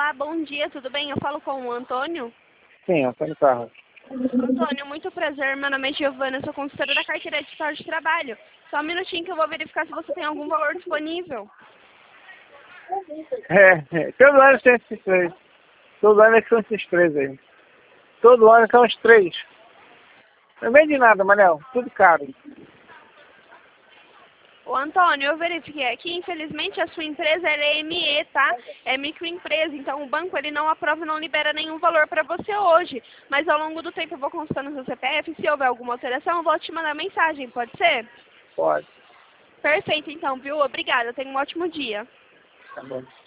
Olá, bom dia, tudo bem? Eu falo com o Antônio. Sim, Antônio Carlos. Antônio, muito prazer. Meu nome é Giovana, eu sou consultora da carteira digital de trabalho. Só um minutinho que eu vou verificar se você tem algum valor disponível. Todo ano tem esses três. Todo ano é que são esses três aí. Todo ano são os três. Não vende nada, Manel. Tudo caro. Ô Antônio, eu verifiquei aqui, infelizmente a sua empresa ela é ME, tá? É microempresa, então o banco ele não aprova e não libera nenhum valor para você hoje. Mas ao longo do tempo eu vou consultando o seu CPF, se houver alguma alteração eu vou te mandar mensagem, pode ser? Pode. Perfeito então, viu? Obrigada, tenha um ótimo dia. Tá bom.